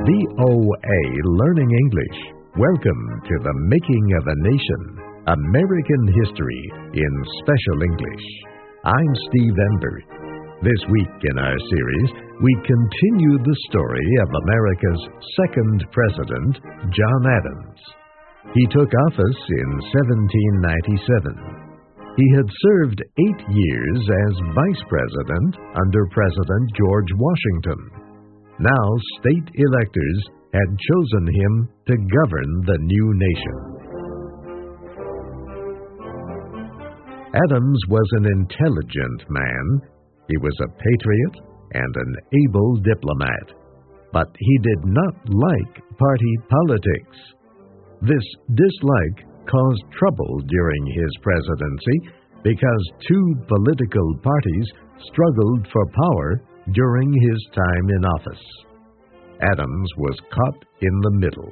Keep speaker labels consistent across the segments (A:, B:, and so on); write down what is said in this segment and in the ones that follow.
A: VOA Learning English. Welcome to the Making of a Nation, American History in Special English. I'm Steve Ember. This week in our series, we continue the story of America's second president, John Adams. He took office in 1797. He had served 8 years as vice president under President George Washington. Now, state electors had chosen him to govern the new nation. Adams was an intelligent man. He was a patriot and an able diplomat. But he did not like party politics. This dislike caused trouble during his presidency because 2 political parties struggled for power during his time in office. Adams was caught in the middle.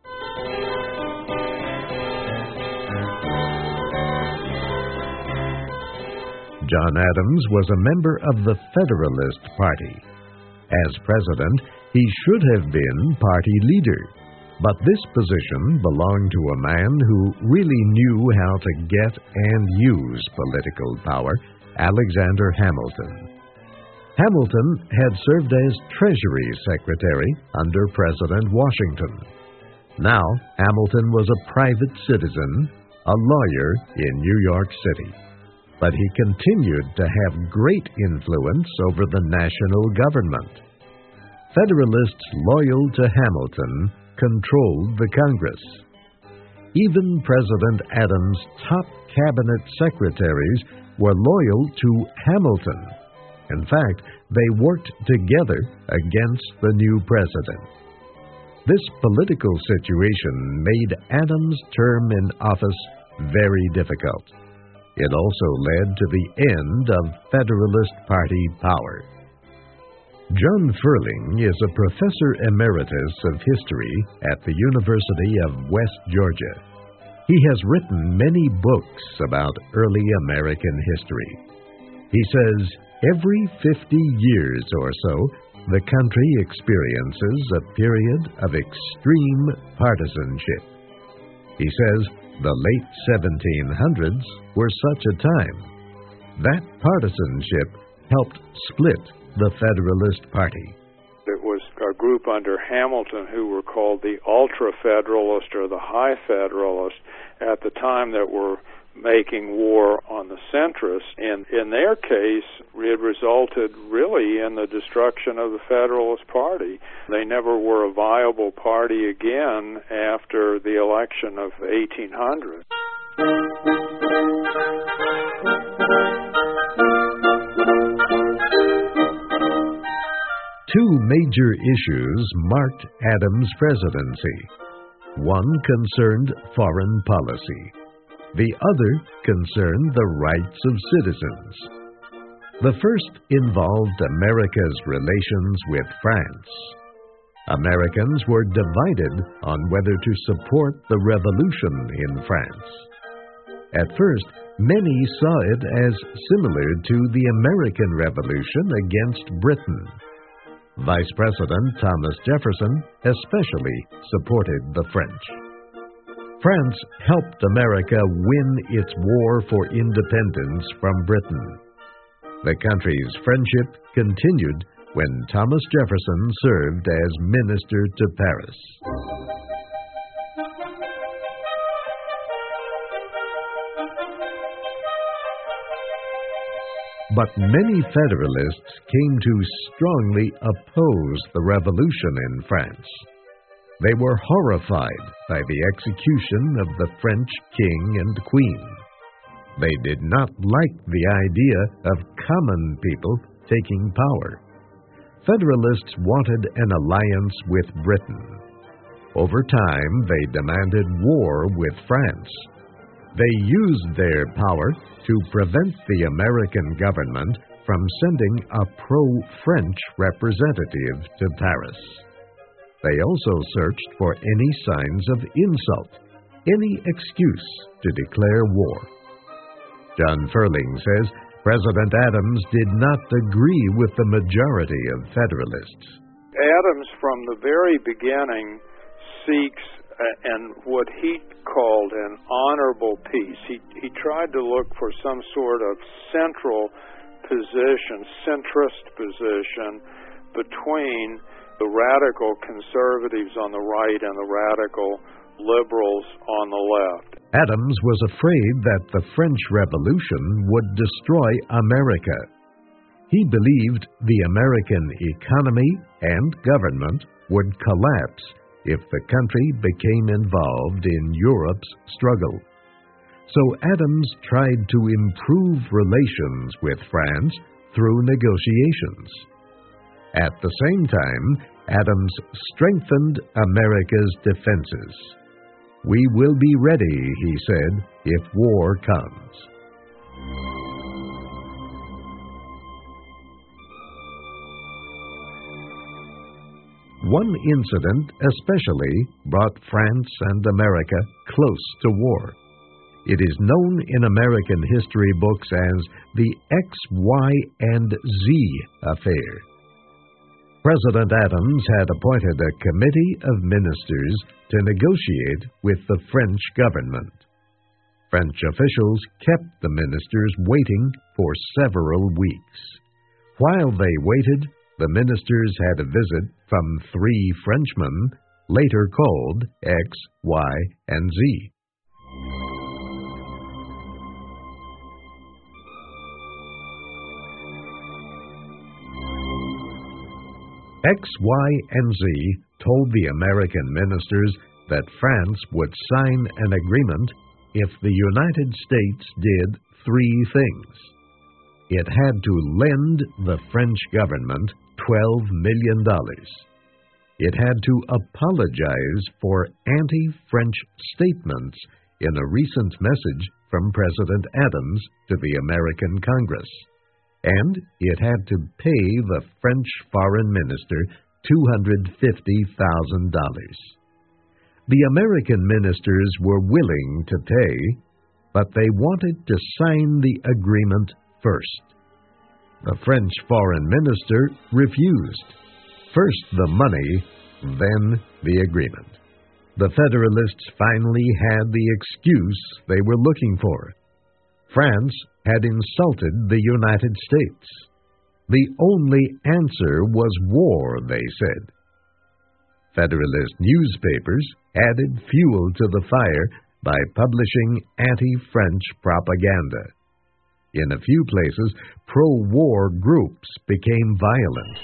A: John Adams was a member of the Federalist Party. As president, he should have been party leader, but this position belonged to a man who really knew how to get and use political power, Alexander Hamilton. Hamilton had served as Treasury Secretary under President Washington. Now, Hamilton was a private citizen, a lawyer in New York City. But he continued to have great influence over the national government. Federalists loyal to Hamilton controlled the Congress. Even President Adams' top cabinet secretaries were loyal to Hamilton. In fact, they worked together against the new president. This political situation made Adams' term in office very difficult. It also led to the end of Federalist Party power. John Ferling is a professor emeritus of history at the University of West Georgia. He has written many books about early American history. He says, every 50 years or so, the country experiences a period of extreme partisanship. He says the late 1700s were such a time. That partisanship helped split the Federalist Party.
B: It was a group under Hamilton who were called the Ultra-Federalist or the High Federalist at the time that were making war on the centrists. And in their case, it resulted really in the destruction of the Federalist Party. They never were a viable party again after the election of 1800.
A: Two major issues marked Adams' presidency. One concerned foreign policy. The other concerned the rights of citizens. The first involved America's relations with France. Americans were divided on whether to support the revolution in France. At first, many saw it as similar to the American Revolution against Britain. Vice President Thomas Jefferson especially supported the French. France helped America win its war for independence from Britain. The country's friendship continued when Thomas Jefferson served as minister to Paris. But many Federalists came to strongly oppose the revolution in France. They were horrified by the execution of the French king and queen. They did not like the idea of common people taking power. Federalists wanted an alliance with Britain. Over time, they demanded war with France. They used their power to prevent the American government from sending a pro-French representative to Paris. They also searched for any signs of insult, any excuse to declare war. John Ferling says President Adams did not agree with the majority of Federalists.
B: Adams from the very beginning, seeks and what he called an honorable peace. He tried to look for some sort of central position, centrist position, between the radical conservatives on the right and the radical liberals on the left.
A: Adams was afraid that the French Revolution would destroy America. He believed the American economy and government would collapse if the country became involved in Europe's struggle. So Adams tried to improve relations with France through negotiations. At the same time, Adams strengthened America's defenses. "We will be ready," he said, "if war comes." One incident especially brought France and America close to war. It is known in American history books as the X, Y, and Z affair. President Adams had appointed a committee of ministers to negotiate with the French government. French officials kept the ministers waiting for several weeks. While they waited, the ministers had a visit from 3 Frenchmen, later called X, Y, and Z. X, Y, and Z told the American ministers that France would sign an agreement if the United States did 3 things. It had to lend the French government $12 million. It had to apologize for anti-French statements in a recent message from President Adams to the American Congress. And it had to pay the French foreign minister $250,000. The American ministers were willing to pay, but they wanted to sign the agreement first. The French foreign minister refused. First the money, then the agreement. The Federalists finally had the excuse they were looking for. France had insulted the United States. The only answer was war, they said. Federalist newspapers added fuel to the fire by publishing anti-French propaganda. In a few places, pro-war groups became violent.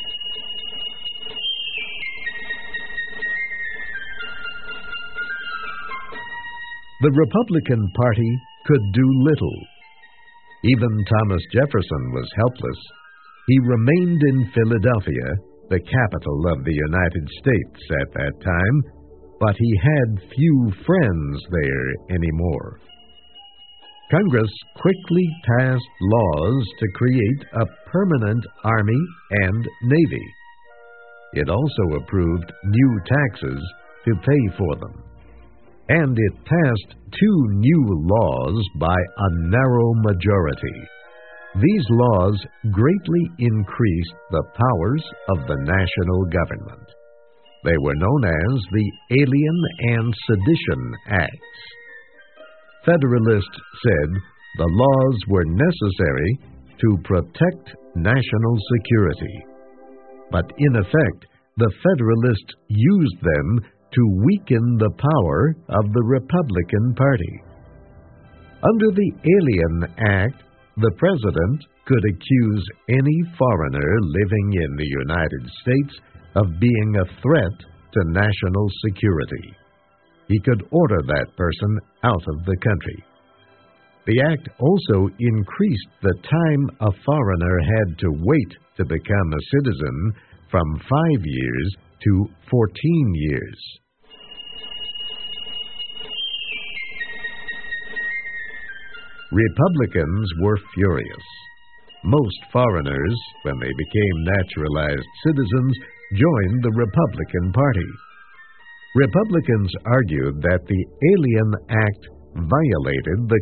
A: The Republican Party could do little. Even Thomas Jefferson was helpless. He remained in Philadelphia, the capital of the United States at that time, but he had few friends there anymore. Congress quickly passed laws to create a permanent Army and Navy. It also approved new taxes to pay for them. And it passed 2 new laws by a narrow majority. These laws greatly increased the powers of the national government. They were known as the Alien and Sedition Acts. Federalists said the laws were necessary to protect national security. But in effect, the Federalists used them to weaken the power of the Republican Party. Under the Alien Act, the president could accuse any foreigner living in the United States of being a threat to national security. He could order that person out of the country. The act also increased the time a foreigner had to wait to become a citizen from 5 years to 14 years. Republicans were furious. Most foreigners, when they became naturalized citizens, joined the Republican Party. Republicans argued that the Alien Act violated the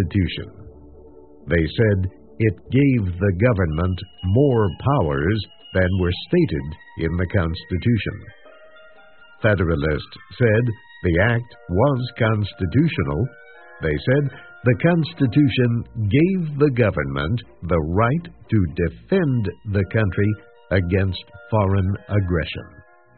A: Constitution. They said it gave the government more powers than were stated in the Constitution. Federalists said the act was constitutional. They said the Constitution gave the government the right to defend the country against foreign aggression.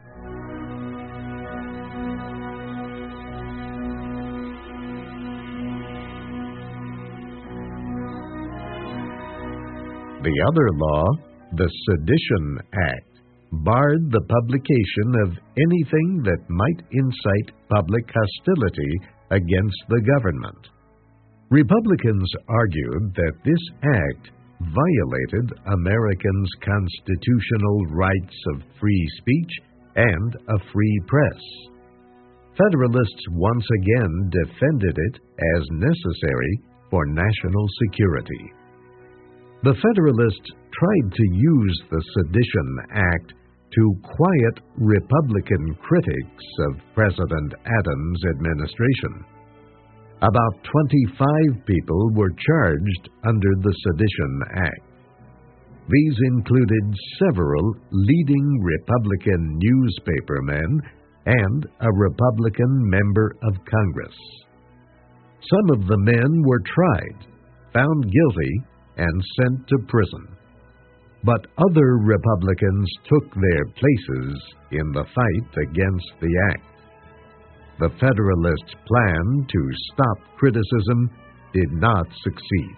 A: The other law, the Sedition Act, barred the publication of anything that might incite public hostility against the government. Republicans argued that this act violated Americans' constitutional rights of free speech and a free press. Federalists once again defended it as necessary for national security. The Federalists tried to use the Sedition Act to quiet Republican critics of President Adams' administration. About 25 people were charged under the Sedition Act. These included several leading Republican newspapermen and a Republican member of Congress. Some of the men were tried, found guilty, and sent to prison. But other Republicans took their places in the fight against the act. The Federalists' plan to stop criticism did not succeed.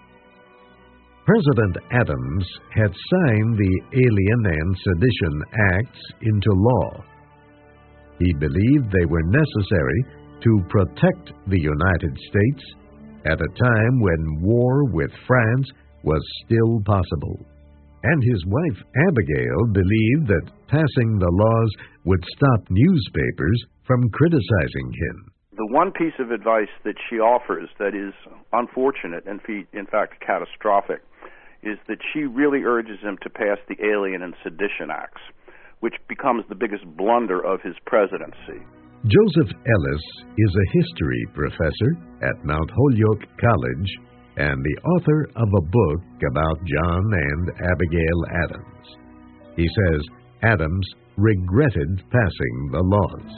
A: President Adams had signed the Alien and Sedition Acts into law. He believed they were necessary to protect the United States at a time when war with France was still possible. And his wife Abigail believed that passing the laws would stop newspapers from criticizing him.
C: The one piece of advice that she offers that is unfortunate and in fact catastrophic is that she really urges him to pass the Alien and Sedition Acts, which becomes the biggest blunder of his presidency.
A: Joseph Ellis is a history professor at Mount Holyoke College and the author of a book about John and Abigail Adams. He says Adams regretted passing the laws.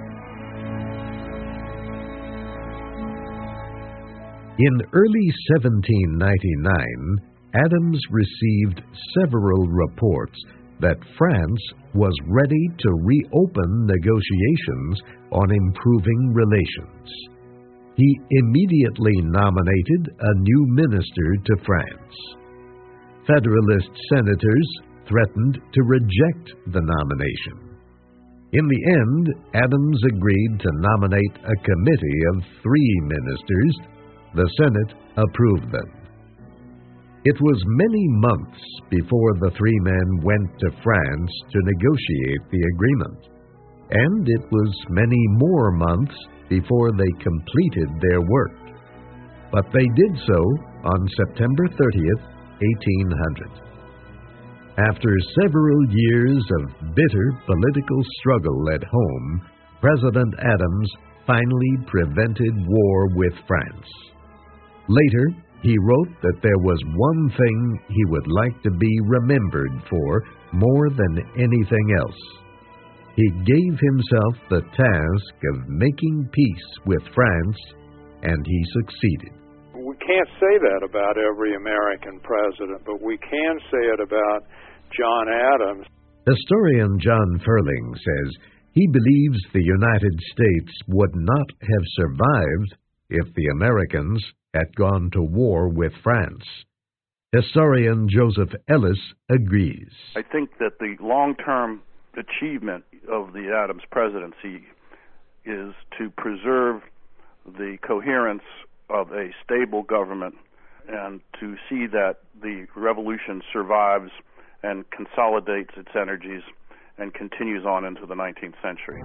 A: In early 1799, Adams received several reports that France was ready to reopen negotiations on improving relations. He immediately nominated a new minister to France. Federalist senators threatened to reject the nomination. In the end, Adams agreed to nominate a committee of 3 ministers. The Senate approved them. It was many months before the 3 men went to France to negotiate the agreement, and it was many more months before they completed their work. But they did so on September 30th, 1800. After several years of bitter political struggle at home, President Adams finally prevented war with France. Later, he wrote that there was one thing he would like to be remembered for more than anything else. He gave himself the task of making peace with France, and he succeeded.
B: We can't say that about every American president, but we can say it about John Adams.
A: Historian John Ferling says he believes the United States would not have survived if the Americans had gone to war with France. Historian Joseph Ellis agrees.
C: I think that the long-term achievement of the Adams presidency is to preserve the coherence of a stable government and to see that the revolution survives and consolidates its energies and continues on into the 19th century.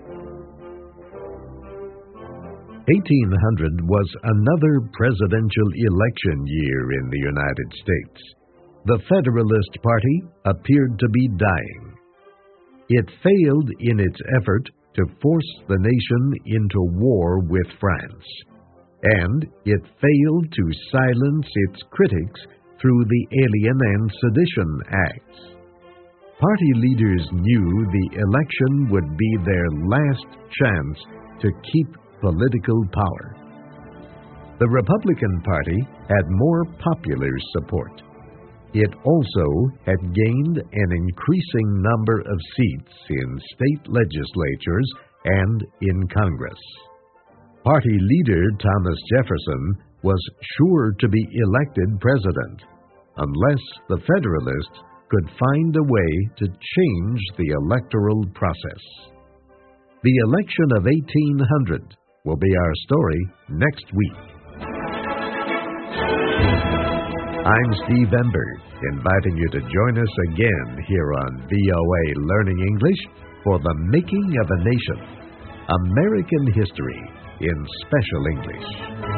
A: 1800 was another presidential election year in the United States. The Federalist Party appeared to be dying. It failed in its effort to force the nation into war with France, and it failed to silence its critics through the Alien and Sedition Acts. Party leaders knew the election would be their last chance to keep political power. The Republican Party had more popular support. It also had gained an increasing number of seats in state legislatures and in Congress. Party leader Thomas Jefferson was sure to be elected president unless the Federalists could find a way to change the electoral process. The election of 1800 will be our story next week. I'm Steve Ember, inviting you to join us again here on VOA Learning English for The Making of a Nation, American History in Special English.